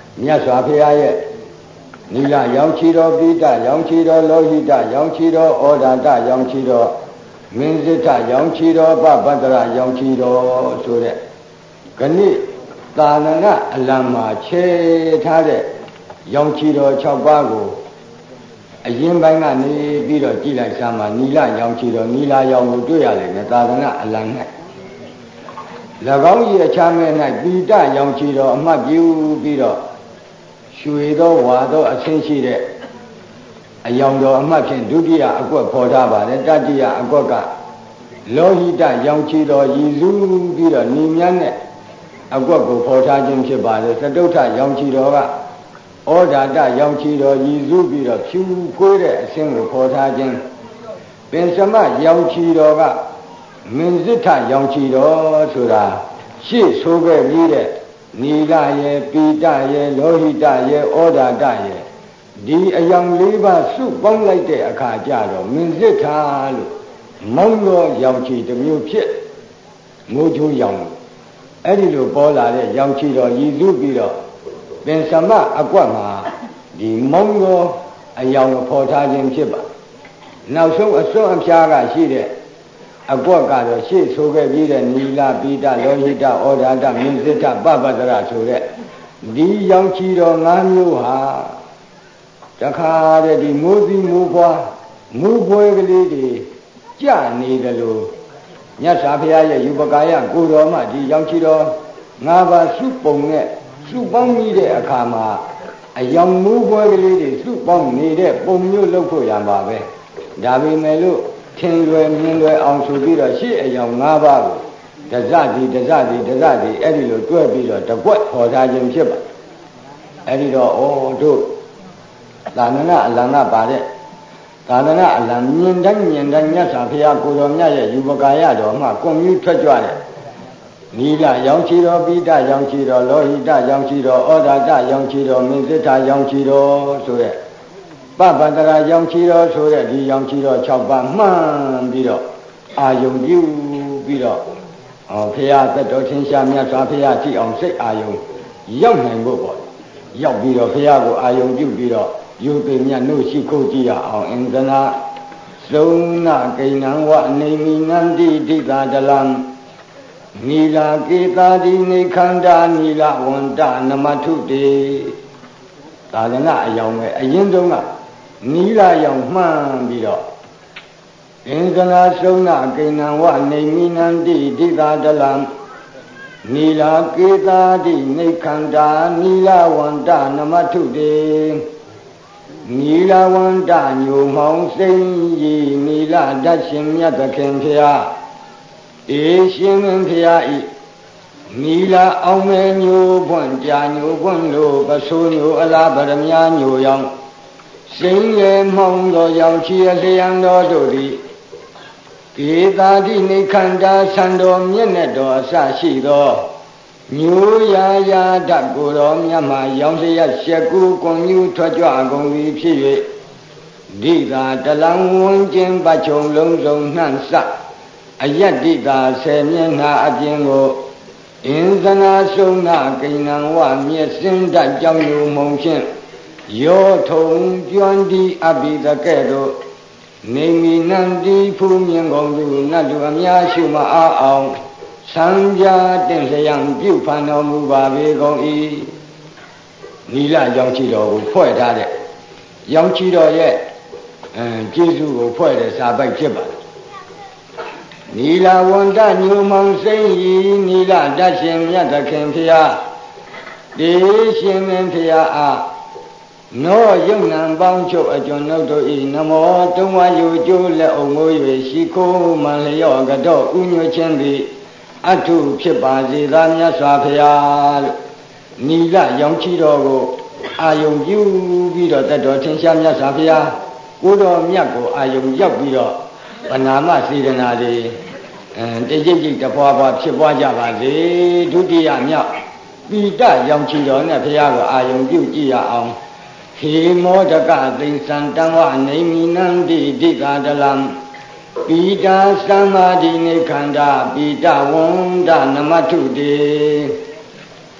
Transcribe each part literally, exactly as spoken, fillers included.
မြတ်စွာဘုရားရဲ့နီလရောင်ချီတော်ပိဋကရောင်ချီတော်လောဟိတရောင်ချီတော်ဩဒါတရောင်ချီတော်မင်းစစ်ထရောင်ချီတော်ပပတ္တရရောင်ချီတော်ဆိုတဲ့ခဏိသာသနာအလံမှာခြေထားတဲ့ရောင်ချီတော်၆ပါးကိုအရင်ပိုင်းကနေပြီးတော့ကြည်လိုက်စမ်းမှာနီလရောင်ချီတော်နီလာရောင်ကိုတွေ့ရလိမ့်မယ်သာသနာအလံ၌၎င်း၏အခြားမဲ့၌ပိဋကရောင်ချီတော်အမှတ်ပြုပြီးတော့ရွှေသောဝါသောအဆင်းရှိတဲ့အယောင်တော်အမှတ်ဖြင့်ဒုတိယအကွက်ဖော်ထားပါတယ်တတိယအကွက်ကလောဟိတရောင်ချီတော်ရည်စူးပြီးတော့ညီမြတ်နဲ့အကွက်ကိုဖော်ထားခြင်းဖြစ်ပါတယ်သတုဋ္ဌရောင်ချီတော်ကဩဒါတရောင်ချီတော်ရည်စူးပြီးတော့ဖြူဖွေးတဲ့အဆင်းကိုဖော်ထားခြင်းပင်စမရောင်ချီတော်ကမင်းစစ်ထရောင်ချီတော်ဆိုတာရှေ့ဆိုခဲ့ပြီးတဲ့နီလရဲ့ပိဋကရဲ့လောဟိတရဲ့ဩဒါတရဲ့ဒီအယောင်လေးပါးစုပေါင်းလိုက်တဲ့အခါကျတော့မင်းစစ်ထလို့မောင်းသောရောင်ချီတစ်မျိုးဖြစ်မိုးချိုးရောင်အဲ့ဒီလိုပေါ်လာတဲ့ရောင်ချီတော်ရည်စူးပြီးတော့ပင်စမအကွက်မှာဒီမောင်းသောအယောင်ကိုဖော်ထားခြင်းဖြစ်ပါနောက်ဆုံးအစွန်းအဖျားကရှိတဲ့အကွက်ကတော့ရှေ့ဆိုခဲ့ပြီးတဲ့နီလပိဋကလောဟိတဩဒါတမင်းစစ်ထပပတ္တရဆိုတဲ့ဒီရောင်ချီတော်၅မျိုးဟာတခါတည်းဒီမိုးသီးမိုးပွားမူပွဲကလေးတွေကြနေတယ်လို့မြတ်စွာဘုရားရဲ့ယူပကာယကိုတော်မှဒီရောင်ချီတော်၅ပါးစုပုံနဲ့စုပေါင်းပြီးတဲ့အခါမှာအယောင်မူပွဲကလေးတွေစုပေါင်းနေတဲ့ပုံမျိုးလုပ်ဖို့ရမှာပဲဒါပေမဲ့လို့ထင်လွယ်မြင်လွယ်အောင်ဆိုပြီးတော့ရှေ့အယောင်၅ပါးကိုတစသည်တစသည်တစသည်အဲ့ဒီလိုတွဲပြီးတော့တကွက်ခေါ်ထားခြင်းဖြစ်ပါအဲ့ဒီတော့ဩတို့သာသနာအလံကပါတဲ့သာသနာအလံမြင်တိုင်းမြင်တိုင်းမြတ်စွာဘုရားကိုတော်မြတ်ရဲ့ယူပကာယတော်မှကွန်မြူထွက်ကြွတဲ့နီလရောင်ချီတော်ပိဋကရောင်ချီတော်လောဟိတရောင်ချီတော်ဩဒါတရောင်ချီတော်မင်းစစ်ထရောင်ချီတော်ဆိုတဲ့ပပတ္တရာရောင်ချီတော်ဆိုတဲ့ဒီရောင်ချီတော်၆ပါးမှန်ပြီးတော့အာယုံပြုပြီးတော့ဟောဘုရားသက်တော်ထင်ရှားမြတ်စွာဘုရားကြည်အောင်စိတ်အာယုံရောက်နိုင်ဖို့ပေါ့ရောက်ပြီးတော့ဘုရားကိုအာယုံပြုပြီးတော့ယူပေမြတ်နှုတ်ရှိခိုးကြည့်ရအောင်အင်္ဂနာသုံးနာကိဏံဝနေမိနန္တိဒိတာတလံနီလာကေတာဒီနေခန္ဓာနီလာဝန္တနမထုတေသာသနာအယောင်ပဲအရင်တုန်းကနီလာရောင်မှန်ပြီးတော့အင်္ဂနာသုံးနာကိဏံဝနေမိနန္တိဒိတာတလံနီလာကေတာဒီနေခန္ဓာနီလာဝန္တနမထုတေနီလာဝန္တညိုမောင်စိမ့်ကြီးနီလာဓာတ်ရှင်မြတ်သခင်ဖျားအေရှင်မင်းဖျားဤနီလာအောင်မဲညိုပွန့်ကြာညိုပွန့်လို့ပဆိုးညိုအလားဗရမညာညိုရောင်စိမ့်လေမောင်တော်ရောင်ချီအလျံတော်တို့သည်ကေတာတိနေခန္ဓာဆံတော်မျက်နှာတော်အစရှိသောညိုရာရာဓာတ်ကိုယ်တော်မြတ်မှာရောင်စရရှက်ကူကွန်မြူထွက်ကြွကုန်သည်ဖြစ်၍ဒိတာတလံဝန်းကျင်ပတ်ချုံလုံးစုံနှံ့စအယတ္တိတာဆယ်မျက်နှာအပြင်ကိုအင်္ဂနာဆုံးနာကိဏံဝမျက်စင်းတတ်ကြောင့်ညိုမုံဖြင့်ရောထုံကျွမ်းဒီအဘိသကဲ့သို့နေမီနန္တိဖူးမြင်ကုန်သူနတ်လူအများရှုမအားအောင်သံဃာတင့်လျံပြုဖန်တော်မူပါပေကုန်၏နီလရောင်ချီတော်ကိုဖွဲ့ထားတဲ့ရောင်ချီတော်ရဲ့အဲကျေးဇူးကိုဖွဲ့တဲ့စာပိုက်ဖြစ်ပါတယ်နီလာဝန္တညိုမောင်စိမ့်ဤနီလာဓာတ်ရှင်မြတ်သခင်ဖျားတေရှင်မင်းဖျားအားနောယုံနံပေါင်းချုပ်အကျွန်ုပ်တို့ဤနမောတုံးဝါယူကျိုးလက်အုံမိုး၍ရှိခိုးမှန်လျော့ကတော့ဥညွှချင်းသည်အထုဖြစ်ပါစေသာမြတ်စွာဘုရားလို့နီလရောင်ချီတော်ကိုအာယုံပြုပြီးတော့တတ်တော်ထင်ရှားမြတ်စွာဘုရားကိုတော်မြတ်ကိုအာယုံရောက်ပြီးတော့ဗနာမစေတနာတွေအဲတကြိတ်ကြိတ်တပွားပွားဖြစ်ပွားကြပါစေဒုတိယမြောက်ပိဋကရောင်ချီတော်နဲ့ဘုရားကိုအာယုံပြုကြည့်ရအောင်ဟေမောဒကသိစံတံဝနေမိနန္တိဒိတာတလံပိဋကသမ္မာဒိနေခန္ဓာပိဋကဝန္ဒနမထုတေဟ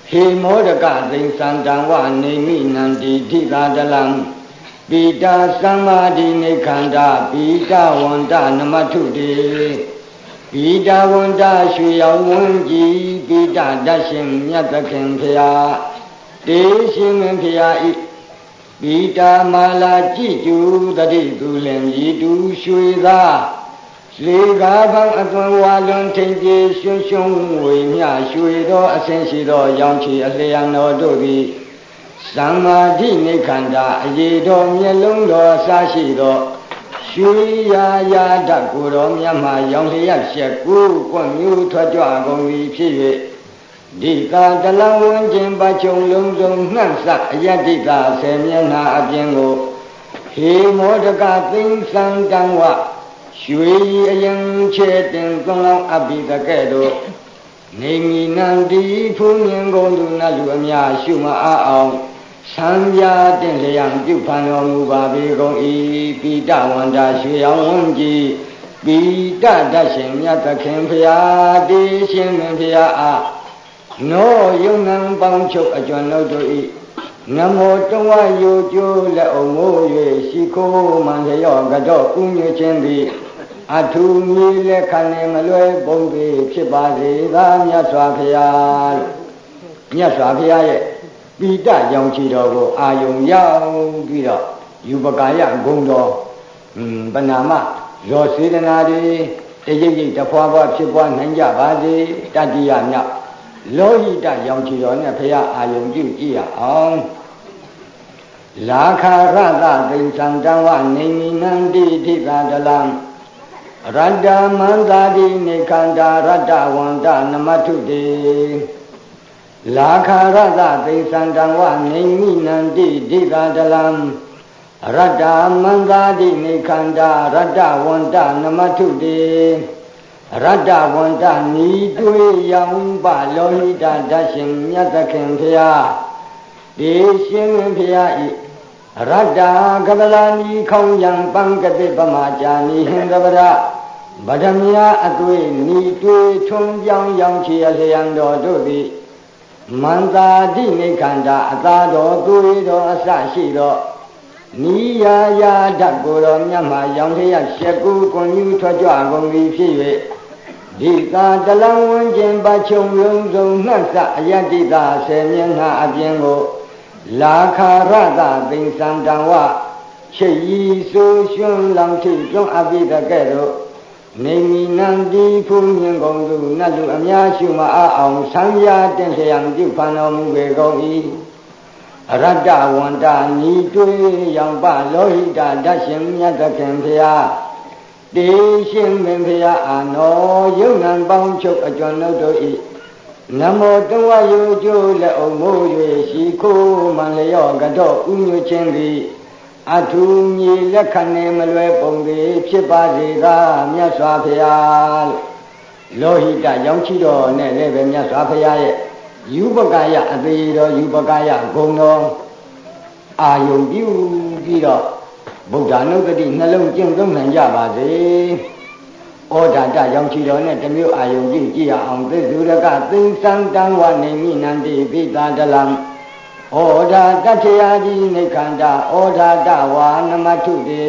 ဟေမောဒကသိသံတံဝနေမိနန္တိထိသာတလံပိတာသမ္မာဒိနေခန္ဓာပိတာဝန္တနမထုတေပိတာဝန္တရွှေရောင်ဝန်းကြီးပိတာတရှင်မြတ်သခင်ဖျားတေရှင်မင်းဖျားဤပိတာမာလာကြည်ကျူတတိသူလင်ဤတူရွှေသာလေကားပေါင်းအသွင်ဝါလွန်ထိန်ပြေရွှွှွှဝေမြရွှေသောအစဉ်ရှိသောရောင်ချီအလျံတော်တို့သည်သမ္မာဒိနိခန္ဓာအရေတော်မျက်လုံးတော်အစရှိသောရွှေရာရာဓာတ်ကိုယ်တော်မြတ်မှရောင်လျက်ရှက်ကူးကွန့်မျိုးထွက်ကြွကုန်သည်ဖြစ်၍ဒီကာတလဝန်းကျင်ပါချုံလုံးစုံနှံ့စအယတ္တိတာဆယ်မျက်နှာအပြင်ကိုဟေမောဒကသိမ့်သံတံဝရွှေအရင်ချေတင်သွန်လောင်းအပ်ပြီးတကဲ့သို့နေမီနန္ဒီဖူးမြင်ကုန်သူနတ်လူအများရှုမအားအောင်ဆံပြတင်လျံပြုဖန်တော်မူပါပေကုန်၏ပိတဝန္တာရွှေအောင်ဝန်းကြီးပိတတရှင်မြတ်သခင်ဖျားတေရှင်မင်းဖျားအားနောယုံနံပေါင်းချုပ်အကျွမ်းတို့တို့၏နမောတဝယုကျိုးလက်အောင်မိုး၍ရှိခိုးမှန်လျော့ကတော့ဥညွှခြင်းသည်အထုမီလက်ခံနေမလွယ်ပုံပေဖြစ်ပါစေသာမြတ်စွာဘုရားမြတ်စွာဘုရားရဲ့ပိဋကရောင်ချီတော်ကိုအာယုံရောက်ပြီးတော့ယူပကာယဂုံတော်ပဏာမရောစေတနာတွေတရိပ်ရိပ်တဖွာဖွာဖြစ်ပွားနိုင်ကြပါစေတတ္တိယမြောက်လောဟိတရောင်ချီတော်နဲ့ဘုရားအာယုံပြုကြည့်ရအောင်လာခာရတသိသံတံဝနေမိနန္တိထိသာတလံရတ္တမန္တာတိနေခန္ဓာရတ္တဝန္တနမထုတေလာခာရတသိသံတံဝနေမိနန္တိထိသာတလံရတ္တမန္တာတိနေခန္ဓာရတ္တဝန္တနမထုတေရတ္တဝန္တနီတွေးရောင်ပလောဟိတဓာရှင်မြတ်သခင်ဖျားဒေရှင်ဖျားဤရတ္တကပလာနီခေါင်ယံပံကတိပမာဇာနီဟင်္ဒဗရဗဒမြာအသွေးနီတွေးထွန်းပြောင်းရောင်ချီအလျံတော်တို့သည်မန္တာတိနေခန္ဓာအသာတော်သွေးတော်အစရှိသောနိယာယာဓာတ်ကိုယ်တော်မြတ်မှရောင်လျက်ရှက်ကူးကွန်ယူထွက်ကြွကုန်သည်ဖြစ်၍ဒီကာတလံဝန်းကျင်ပါချုံလုံးစုံနှံ့စအယတ္တိတာဆယ်မျက်နှာအပြင်ကိုလာခာရတသိသံတံဝချစ်ရီဆိုရွှွန်းလောင်ထိကျွန်းအပိတကဲ့သို့နေမီနန္ဒီဖူးမြင်ကုန်သူနတ်လူအများရှုမအားအောင်ဆံပြတင်လျံပြုဖန်တော်မူပေကုန်၏ရတ္တဝန္တနီတွေးရောင်ပလောဟိတဓာရှင်မြတ်သခင်ဖျားတေရှင်မင်းဖျားအာနောယုံနံပေါင်းချုပ်အကျွမ်းတို့၏နမောတဝယုကျိုးလက်အောင်မိုး၍ရှိခိုးမှန်လျော့ကတော့ဥညွှခြင်းသည်အထုမြေလက်ခံနေမလွယ်ပုံသည်ဖြစ်ပါစေသာမြတ်စွာဘုရားလောဟိတရောင်ချီတော်နဲ့လည်းပဲမြတ်စွာဘုရားရဲ့ယူပကာယအသေးတော်ယူပကာယဂုံတော်အာယုံပြုပြီးတော့ဗုဒ္ဓနုတ္တိနှလုံးကျင့်သုံးနိုင်ကြပါစေဩဒတရောင်ချီတော်နဲ့တမျိုးအာယုံပြုကြည့်ရအောင်သစ္စုရကသိသံတံဝနေမိနန္တိပိတာတလံဩဒတတ္ထယာကြီးနိခန္ဓာဩဒတဝါနမထုတေ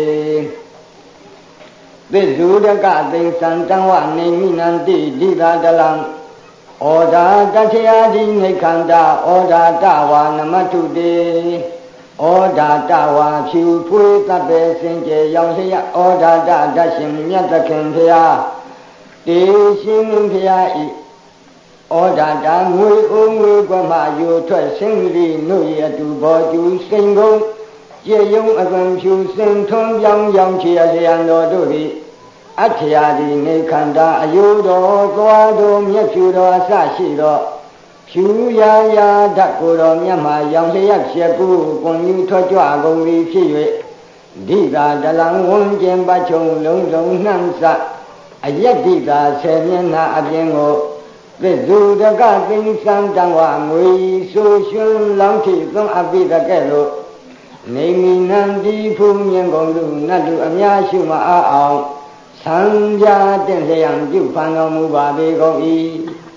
သစ္စုရကသိသံတံဝနေမိနန္တိဒိတာတလံဩဒတတ္ထယာကြီးနိခန္ဓာဩဒတဝါနမထုတေဩဒတဝါဖြူဖွေးတပ်ပဲစင်ကြယ်ရောင်လျက်ဩဒတဓာရှင်မြတ်သခင်ဖျားတေရှင်ဖျားဤဩဒတငွေဦးငွေကွမှယူထွက်ဆင်းလီနှုတ်ရတူဘောကျူစိန်ကုန်ကျေယုံအသွင်ဖြူစင်ထွန်းပြောင်းရောင်ချီအလျံတော်တို့သည်အထရာဒီနေခန္ဓာအယုတော်သွားတော်မြတ်ဖြူတော်အစရှိသောဖြူရာရာဓာတ်ကိုယ်တော်မြတ်မှရောင်လျက်ရှက်ကူးကွန်ယူထွက်ကြွကုန်သည်ဖြစ်၍ဒီသာတလံဝန်းကျင်ပတ်ချုံလုံးစုံနှံ့စအယတ္တိသာဆယ်မျက်နှာအပြင်ကိုသစ္စုတကသိသံတံဝငွေဆိုရွှွန်းလောင်းထိသွန်းအပိတကဲ့သို့နေမီနန္ဒီဖူးမြင်ကုန်သူနတ်လူအများရှုမအားအောင်ဆံပြတင်လျံပြုဖန်တော်မူပါပေကုန်၏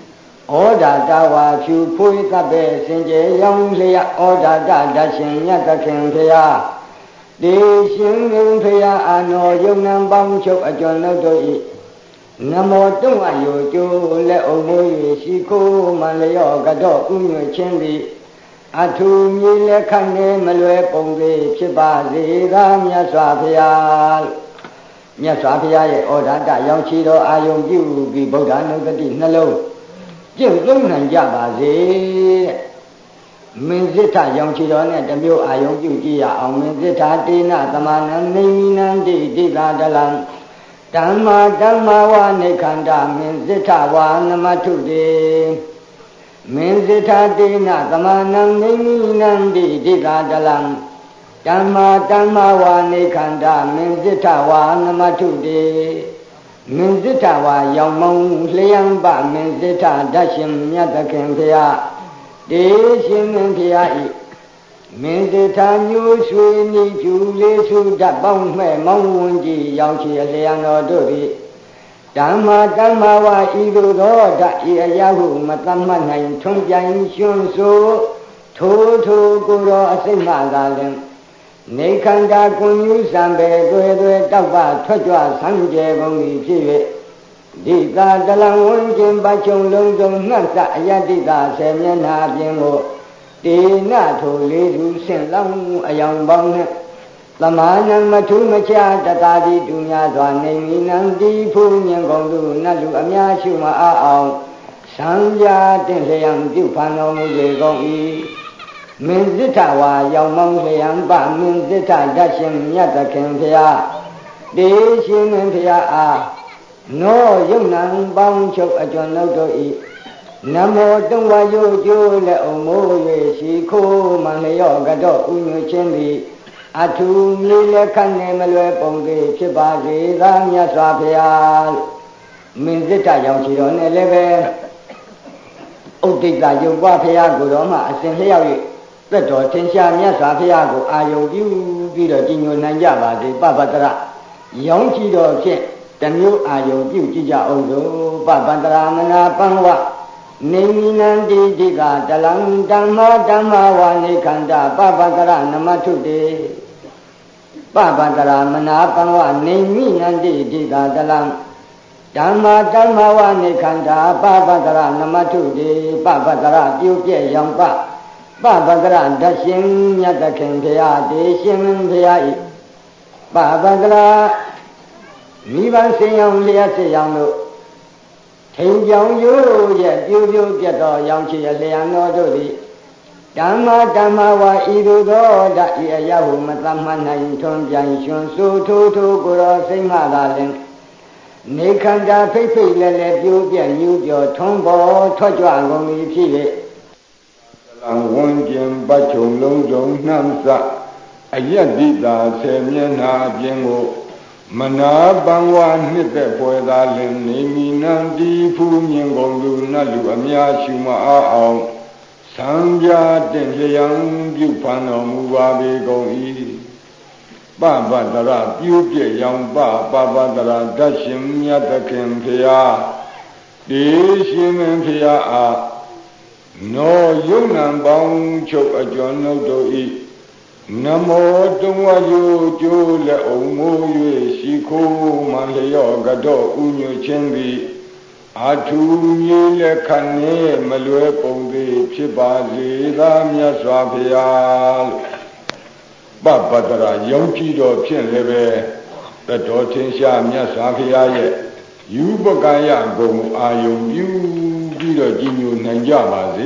ဩဒါတဝါဖြူဖွေးသပဲစင်ကြယ်ရောင်လျက်ဩဒါတဓာရှင်မြတ်သခင်ဖရာတေရှင်ငင်ဖရာအာနောယုံနံပေါင်းချုပ်အကျွန်ုပ်တို့၏နမောတုံအယောကျိုးလက်အုံမိုး၍ရှိခိုးမှန်လျော့ကတော့ဥညွှတ်ခြင်းသည်အထူးမြေလက်ခံနေမလွယ်ပုံသေးဖြစ်ပါစေသာမြတ်စွာဘုရားမြတ်စွာဘုရားရဲ့ဩဒါတရောင်ချီတော်အာယုံပြုပြီးဗုဒ္ဓနုတ္တိနှလုံးကျင့်သုံးနိုင်ကြပါစေတဲ့မင်းစစ်ထရောင်ချီတော်နဲ့တမျိုးအာယုံပြုကြည့်ရအောင်မင်းစစ်ထတေနသမဏံနေမိနံတိတိသာတလံဓမ္မာဓမ္မာဝနိခန္ဓာမင်းစစ်ထဝါနမထုတေမင်းစစ်ထတေနသမဏံနေမိနံတိတိသာတလံဓမ္မာဓမ္မာဝနိခန္ဓာမင်းစစ်ထဝါနမထုတေမင်းစစ်ထဝါရောင်မောင်းလျံပမင်းစစ်ထဓာတ်ရှင်မြတ်သခင်ဖရာတေရှင်မင်းဖရာဤမင်းစစ်ထညိုးရွှေနီကျူလေးစုဓာတ်ပေါင်းမဲ့မောင်းဝန်ကြီးရောင်ချီအလျံတော်တို့သည်ဓမ္မာဓမ္မာဝဤသို့သောဓာတ်ဤအရာဟုမတတ်မှတ်နိုင်ထွန်းပြိုင်ရှင်ဆိုထိုးထိုးကိုယ်တော်အစိမ့်မှသာလင်နေခန္ဓာကွန်ယူစံပေသွဲသွဲတောက်ပထွက်ကြွဆန်းကျဲကုန်၏ဖြစ်၍ဒီသာတလံဝန်းကျင်ပတ်ချုံလုံးစုံနှက်စအယတ္တိသာဆယ်မျက်နှာပြင်ကိုတေနထိုလေးသူဆင့်လောင်းအယောင်ပေါင်းနှင့်သမာနံမထုမချတတာတိတူများစွာနေမိနံတိဖူးမြင်ကုန်သူနတ်လူအများရှုမအားအောင်သံဃာတင့်လျံပြုဖန်တော်မူလေကုန်၏မင်းစစ်ထဝါရောင်မောင်းလျံပမင်းစစ်ထဓာတ်ရှင်မြတ်သခင်ဖရာတေရှင်မင်းဖရာအားနောယုံနံပေါင်းချုပ်အကျွန်ုပ်တို့၏နမောတုံဝါယိုကျိုးလက်အုံမိုး၍ရှိခိုးမှန်လျော့ကတော့ဥညွှတ်ခြင်းသည်အထူးမြေလက်ခံနေမလွယ်ပုံသေးဖြစ်ပါစေသာမြတ်စွာဘုရားမင်းစစ်ထရောင်ချီတော်နဲ့လည်းပဲဥဒိဋ္ဌယုတ်ဘဖရာကိုတော်မှအစဉ်လျောက်၍သက်တော်ထင်ရှားမြတ်စွာဘုရားကိုအာယုံပြုပြီးတော့ကြည်ညိုနိုင်ကြပါစေပပတ္တရရောင်ချီတော်ဖြင့်တမျိုးအာယုံပြုကြည့်ကြအောင်သို့ပပတ္တရမနာပံဝနေမိနံတိတိကတလံဓမ္မာဓမ္မာဝနိခန္ဓာပပတ္တရနမထုတေပပတ္တရမနာပံဝနေမိနံတိတိကတလံဓမ္မာဓမ္မာဝနိခန္ဓာပပတ္တရနမထုတေပပတ္တရပြုပြည့်ရောင်ပပပတ္တရဓာတ်ရှင်မြတ်သခင်ဖရာတေရှင်ဖရာဤပပတ္တရမိဘစင်ရောင်လျက်စရောင်တို့ထိန်ကြောင်ရိုးရဲ့ပြိုးပြိုးပြတ်တော်ရောင်ချီအလျံတော်တို့သည်ဓမ္မာဓမ္မာဝါဤသို့သောဓာတ်ဤအရာဟုမသမှတ်နိုင်ထွန်းပြိုင်ရှင်ဆိုထိုးထိုးကိုယ်တော်စိတ်မှသာလင်နေခန္ဓာဖိတ်ဖိတ်လဲလဲပြိုးပြတ်ညူးပြောထွန်းပေါ်ထွက်ကြွကုန်၏ဖြစ်၍လံဝန်းကျင်ပတ်ချုံလုံးစုံနှမ်းစအယတ္တိသာဆယ်မျက်နှာပြင်ကိုမနာပံဝါနှစ်သက်ပွယ်သာလင်နေမိနံတိဖူးမြင်ကုန်သူနတ်လူအများရှုမအားအောင်သံဃာတင့်လျံပြုဖန်တော်မူပါပေကုန်၏ပပတ္တရပြုပြည့်ရောင်ပပပတ္တရဓာတ်ရှင်မြတ်သခင်ဖရာတေရှင်မင်းဖရာအားနောယုံနံပေါင်းချုပ်အကျွန်ုပ်တို့၏နမောတုံဝါယိုကျိုးလက်အုံမိုး၍ရှိခိုးမှလျော့ကတော့ဥညွှတ်ခြင်းသည်အထူးမြေလက်ခံနေမလွယ်ပုံသေးဖြစ်ပါစေသာမြတ်စွာဘုရားပပတ္တရာယုံကြည်တော်ဖြင့်လည်းပဲတတော်ထင်ရှားမြတ်စွာဘုရားရဲ့ယူပကယဂုံအာယုံပြုပြီးတော့ကြည်ညိုနိုင်ကြပါစေ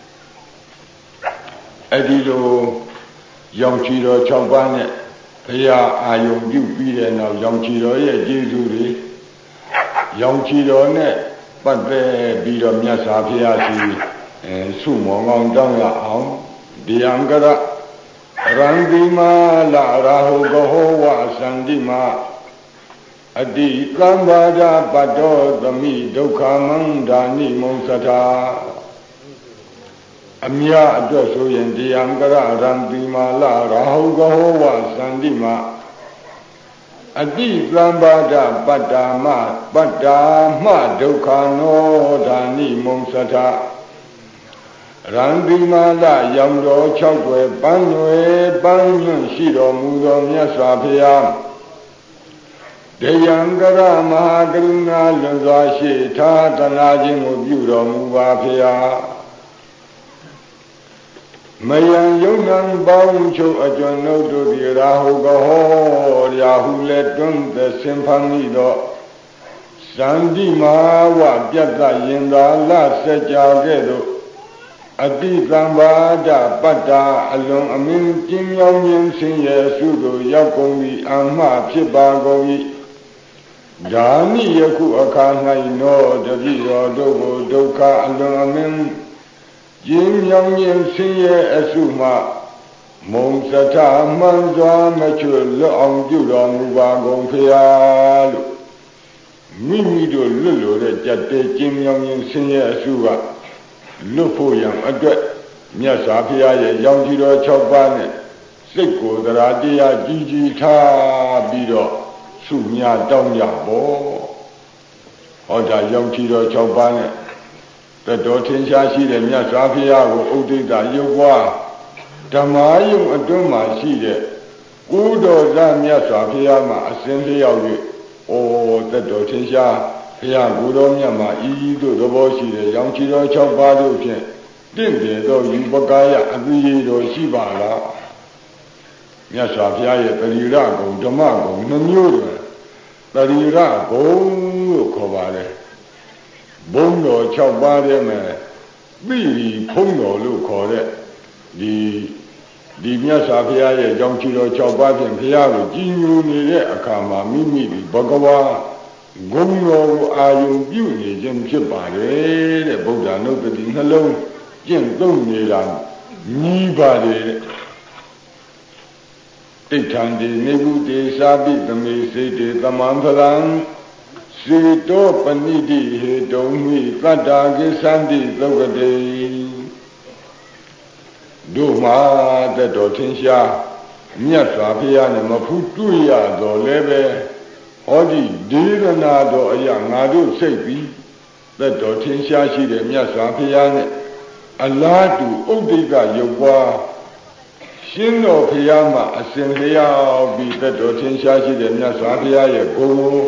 အဲ့ဒီလိုရောင်ချီတော်၆ပါးနဲ့ဘုရားအာယုံပြုပြီးတဲ့နောက်ရောင်ချီတော်ရဲ့ကျေးဇူးတွေရောင်ချီတော်နဲ့ပတ်သက်ပြီးတော့မြတ်စွာဘုရားရှိအဲဆုမောင်းကောင်းတောင်းရအောင်ဒီအံကရရံဒီမာလာရာဟုကဟောဝသန္တိမာအတိကမ္ဘာဒပတ္တောသမိဒုက္ခမန္တာနိမုံသထာအမြတ်အတွက်ဆိုရင်ဒီအံကရရံဒီမာလာရာဟုကဟောဝသန္တိမာအတိသံပါဒပတ္တာမပတ္တာမဒုက္ခနောဓာနိမုံစထရံတိမာလရောင်တော်၆ွယ်ပန်းွယ်ပန်းညွန့်ရှိတော်မူသောမြတ်စွာဘုရားတယံကရမဟာကရုဏာလွန်စွာရှိထားတနာခြင်းကိုပြုတော်မူပါဘုရားမယံယုံနံပေါင်းချုပ်အကျွန်ုပ်တို့သည်ရာဟုကဟောရာဟုလည်းတွန်းသက်ဆင်ဖန်မိသောစန္တိမဟာဝပြတ်သရင်သာလစัจ जा ကဲ့သို့အတိသံပါဒပတ္တာအလွန်အမင်းကျင်းမြောင်းခြင်းဆင်းရဲစုသို့ရောက်ကုန်၏အမှဖြစ်ပါကုန်၏ဓာနိယခုအခါ၌နောတတိတော်တို့ကိုဒုက္ခအလွန်အမင်းကျင်းမြောင်းခြင်းဆင်းရဲအစုမှမုံစထမှန်စွာမချွတ်လွတ်အောင်ပြုတော်မူပါကုန်ဖျားလို့မိမိတို့လွတ်လို့တဲ့ကြက်တဲကျင်းမြောင်းခြင်းဆင်းရဲအစုကလွတ်ဖို့ရန်အတွက်မြတ်စွာဘုရားရဲ့ရောင်ကြီးတော်၆ပါးနဲ့စိတ်ကိုယ်တရားတရားကြီးကြီးထားပြီးတော့ဆုမြတ်တောင်းကြပေါ့ဟောဒါရောင်ကြီးတော်၆ပါးနဲ့တတော်ထင်ရှားရှိတဲ့မြတ်စွာဘုရားကိုဥဒိတရုပ်ပွားဓမ္မယုံအတွင်းမှာရှိတဲ့ကိုယ်တော်သားမြတ်စွာဘုရားမှာအစဉ်လျောက်၍ဩတတော်ထင်ရှားဘုရားကိုယ်တော်မြတ်မှာဤဤသို့သဘောရှိတဲ့ရောင်ချီတော်၆ပါးတို့ဖြင့်တင့်တယ်သောယူပကာယအပိယတော်ရှိပါလားမြတ်စွာဘုရားရဲ့တရိရဂုံဓမ္မဂုံနှမျိုးတွင်တရိရဂုံလို့ခေါ်ပါတယ်ဘုံတော်၆ပါးထဲမှာပိရိဖုံးတော်လို့ခေါ်တဲ့ဒီဒီမြတ်စွာဘုရားရဲ့ရောင်ချီတော်၆ပါးဖြင့်ဘုရားကိုကြည်ညိုနေတဲ့အခါမှာမိမိဒီဘဂဝါဂုဏ်တော်ကိုအာယုံပြုနေခြင်းဖြစ်ပါတယ်တဲ့ဗုဒ္ဓနုတ္တိနှလုံးကျင့်သုံးနေတာကြီးပါတယ်တဲ့တိဋ္ဌံဒီနေကုတေသာပိသမေစေတေသမံဖလံစေတောပဏိတိဟေတုံမိသတ္တာကိသန္တိသုက္ကတိတို့မှာတတော်ထင်ရှားမြတ်စွာဘုရားနဲ့မဖူးတွေ့ရတော့လည်းပဲဟောဒီဒေသနာတော်အရာငါတို့စိတ်ပြီးသက်တော်ထင်ရှားရှိတဲ့မြတ်စွာဘုရားနဲ့အလားတူဥဒိတရုပ်ပွားရှင်းတော်ဘုရားမှာအစဉ်လျောက်ပြီးသက်တော်ထင်ရှားရှိတဲ့မြတ်စွာဘုရားရဲ့ဂုဏ်ကို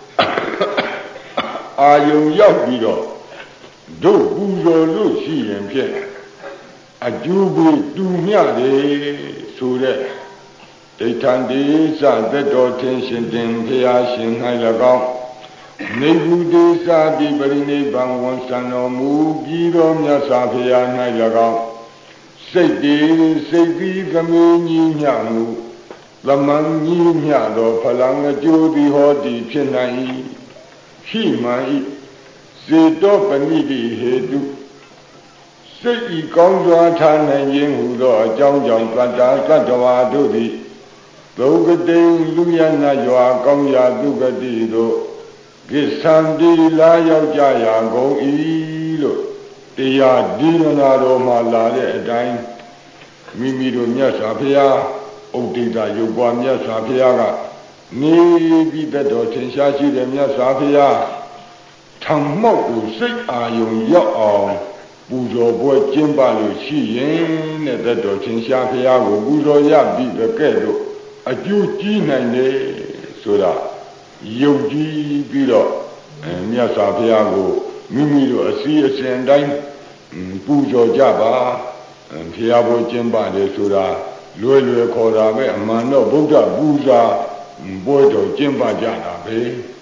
အာယုံရောက်ပြီးတော့တို့ပူဇော်လို့ရှိရင်ဖြင့်အကျိုးပေးတူမြတယ်ဆိုတဲ့ဒိဋ္ဌံဒီသသက်တော်ထင်ရှင်တင်ဘုရားရှင်၌၎င်းနေကုတေသာတိပရိနိဗ္ဗာန်ဝန်ဆံတော်မူပြီးတော်မြတ်စွာဘုရား၌၎င်းစိတ်တည်စိတ်ပြီးကမေကြီးမြမှုသမန်ကြီးမြသောဖလံအကျိုးသည်ဟောတိဖြစ်နိုင်၏ရှိမှန်၏စေတောပဏိတိဟေတုစိတ်ဤကောင်းစွာထားနိုင်ခြင်းဟူသောအကြောင်းကြောင့်တတ္တာကတ္တဝါတို့သည်သုဂတိလူယနာရွာကောင်းရာသုဂတိတို့ကိသံတိလာရောက်ကြရာကုန်၏လို့တရားဒီနာတော်မှာလာတဲ့အတိုင်းမိမိတို့မြတ်စွာဘုရားဥဒိတရုပ်ပွားမြတ်စွာဘုရားကနေပြီးတတော်ထင်ရှားရှိတဲ့မြတ်စွာဘုရားထံမောက်ကိုစိတ်အာယုံရောက်အောင်ပူဇော်ပွဲကျင်းပလို့ရှိရင်တဲ့တတော်ထင်ရှားဘုရားကိုပူဇော်ရပြီးတဲ့ကဲ့သို့အကျိုးကြီးနိုင်တယ်ဆိုတာယုံကြည်ပြီးတော့မြတ်စွာဘုရားကိုမိမိတို့အစီအစဉ်တိုင်းပူဇော်ကြပါဘုရားဘုကျင်းပါတယ်ဆိုတာလွယ်လွယ်ခေါ်တာပဲအမှန်တော့ဗုဒ္ဓပူဇာပွဲတော်ကျင်းပကြတာပဲ